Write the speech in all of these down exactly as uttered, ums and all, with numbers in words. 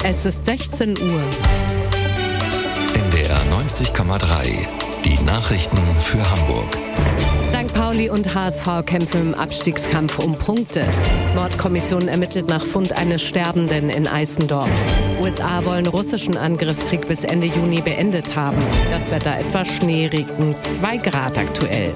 Es ist sechzehn Uhr. N D R neunzig Komma drei. Die Nachrichten für Hamburg. Sankt Pauli und H S V kämpfen im Abstiegskampf um Punkte. Mordkommission ermittelt nach Fund eines Sterbenden in Eisendorf. U S A wollen russischen Angriffskrieg bis Ende Juni beendet haben. Das Wetter etwas Schneeregen, zwei Grad aktuell.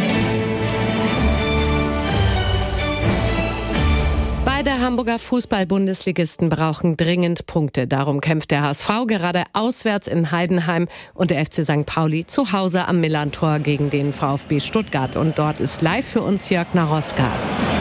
Beide Hamburger Fußball-Bundesligisten brauchen dringend Punkte. Darum kämpft der H S V gerade auswärts in Heidenheim und der F C Sankt Pauli zu Hause am Millerntor gegen den VfB Stuttgart. Und dort ist live für uns Jörg Naroska.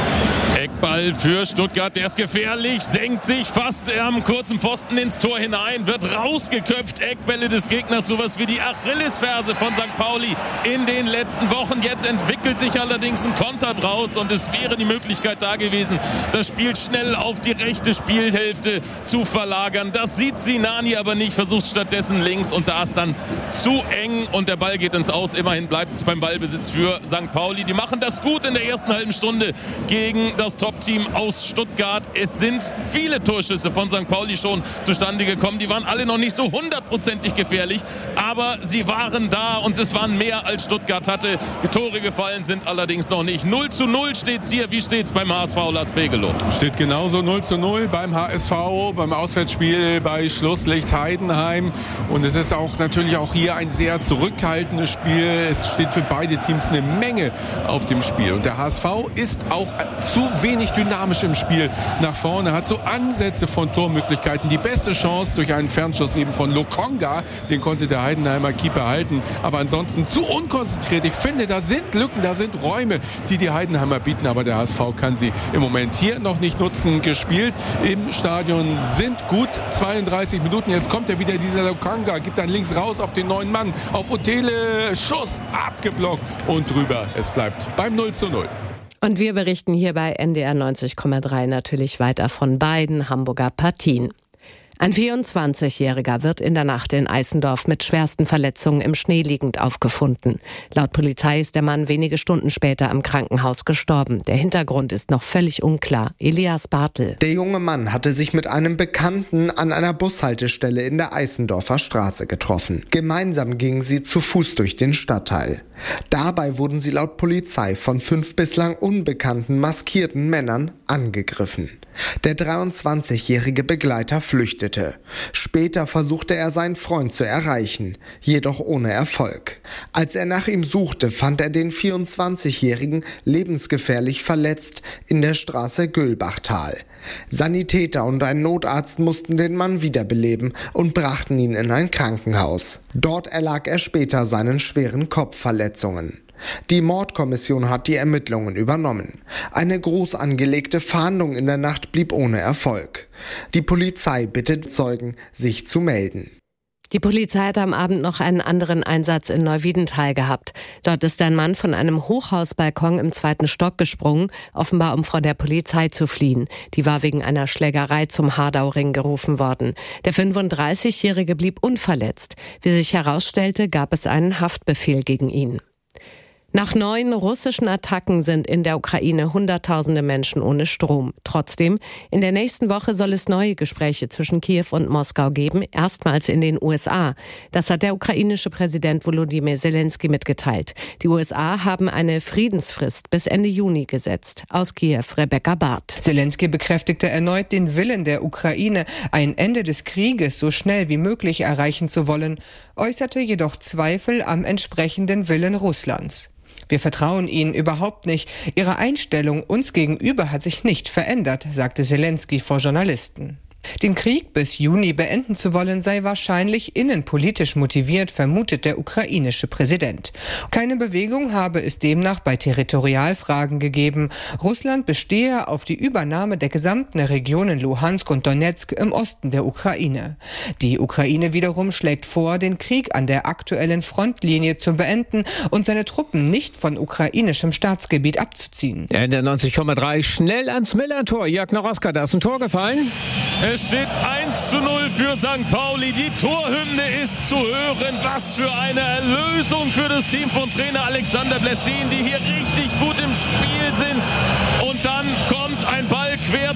Eckball für Stuttgart, der ist gefährlich, senkt sich fast am kurzen Pfosten ins Tor hinein, wird rausgeköpft. Eckbälle des Gegners, sowas wie die Achillesferse von Sankt Pauli in den letzten Wochen. Jetzt entwickelt sich allerdings ein Konter draus und es wäre die Möglichkeit da gewesen, das Spiel schnell auf die rechte Spielhälfte zu verlagern. Das sieht Sinani aber nicht, versucht stattdessen links und da ist dann zu eng und der Ball geht ins Aus. Immerhin bleibt es beim Ballbesitz für Sankt Pauli. Die machen das gut in der ersten halben Stunde gegen das Top-Team aus Stuttgart. Es sind viele Torschüsse von Sankt Pauli schon zustande gekommen. Die waren alle noch nicht so hundertprozentig gefährlich, aber sie waren da und es waren mehr als Stuttgart hatte. Die Tore gefallen sind allerdings noch nicht. null zu null steht's hier. Wie steht's beim H S V Lars Pegelow? Steht genauso null zu null beim H S V, beim Auswärtsspiel bei Schlusslicht Heidenheim. Und es ist auch natürlich auch hier ein sehr zurückhaltendes Spiel. Es steht für beide Teams eine Menge auf dem Spiel. Und der H S V ist auch zu wenig dynamisch im Spiel nach vorne, hat so Ansätze von Tormöglichkeiten. Die beste Chance durch einen Fernschuss eben von Lokonga, den konnte der Heidenheimer Keeper halten, aber ansonsten zu unkonzentriert. Ich finde, da sind Lücken, da sind Räume, die die Heidenheimer bieten, aber der H S V kann sie im Moment hier noch nicht nutzen. Gespielt im Stadion sind gut zweiunddreißig Minuten. Jetzt kommt er wieder, dieser Lokonga, gibt dann links raus auf den neuen Mann, auf Otele, Schuss abgeblockt und drüber. Es bleibt beim null zu null. Und wir berichten hier bei N D R neunzig Komma drei natürlich weiter von beiden Hamburger Partien. Ein vierundzwanzigjähriger wird in der Nacht in Eisendorf mit schwersten Verletzungen im Schnee liegend aufgefunden. Laut Polizei ist der Mann wenige Stunden später im Krankenhaus gestorben. Der Hintergrund ist noch völlig unklar. Elias Bartel. Der junge Mann hatte sich mit einem Bekannten an einer Bushaltestelle in der Eisendorfer Straße getroffen. Gemeinsam gingen sie zu Fuß durch den Stadtteil. Dabei wurden sie laut Polizei von fünf bislang unbekannten maskierten Männern angegriffen. Der dreiundzwanzigjährige Begleiter flüchtete. Später versuchte er seinen Freund zu erreichen, jedoch ohne Erfolg. Als er nach ihm suchte, fand er den vierundzwanzigjährigen lebensgefährlich verletzt in der Straße Gülbachtal. Sanitäter und ein Notarzt mussten den Mann wiederbeleben und brachten ihn in ein Krankenhaus. Dort erlag er später seinen schweren Kopfverletzungen. Die Mordkommission hat die Ermittlungen übernommen. Eine groß angelegte Fahndung in der Nacht blieb ohne Erfolg. Die Polizei bittet Zeugen, sich zu melden. Die Polizei hat am Abend noch einen anderen Einsatz in Neuwiedental gehabt. Dort ist ein Mann von einem Hochhausbalkon im zweiten Stock gesprungen, offenbar um vor der Polizei zu fliehen. Die war wegen einer Schlägerei zum Hardau-Ring gerufen worden. Der fünfunddreißigjährige blieb unverletzt. Wie sich herausstellte, gab es einen Haftbefehl gegen ihn. Nach neun russischen Attacken sind in der Ukraine Hunderttausende Menschen ohne Strom. Trotzdem, in der nächsten Woche soll es neue Gespräche zwischen Kiew und Moskau geben, erstmals in den U S A. Das hat der ukrainische Präsident Volodymyr Zelensky mitgeteilt. Die U S A haben eine Friedensfrist bis Ende Juni gesetzt. Aus Kiew, Rebecca Barth. Zelensky bekräftigte erneut den Willen der Ukraine, ein Ende des Krieges so schnell wie möglich erreichen zu wollen, äußerte jedoch Zweifel am entsprechenden Willen Russlands. Wir vertrauen ihnen überhaupt nicht. Ihre Einstellung uns gegenüber hat sich nicht verändert, sagte Zelensky vor Journalisten. Den Krieg bis Juni beenden zu wollen, sei wahrscheinlich innenpolitisch motiviert, vermutet der ukrainische Präsident. Keine Bewegung habe es demnach bei Territorialfragen gegeben. Russland bestehe auf die Übernahme der gesamten Regionen Luhansk und Donetsk im Osten der Ukraine. Die Ukraine wiederum schlägt vor, den Krieg an der aktuellen Frontlinie zu beenden und seine Truppen nicht von ukrainischem Staatsgebiet abzuziehen. In der neunzig Komma drei schnell ans Millerntor. Jörg Naroska, da ist ein Tor gefallen. Es steht eins zu null für Sankt Pauli. Die Torhymne ist zu hören. Was für eine Erlösung für das Team von Trainer Alexander Blessin, die hier richtig gut im Spiel sind. Und dann kommt ein Ball quer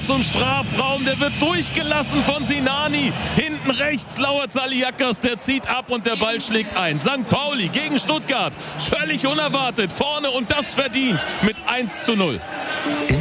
zum Strafraum. Der wird durchgelassen von Sinani. Hinten rechts lauert Saliakas, der zieht ab und der Ball schlägt ein. Sankt Pauli gegen Stuttgart. Völlig unerwartet. Vorne und das verdient mit eins zu null. Im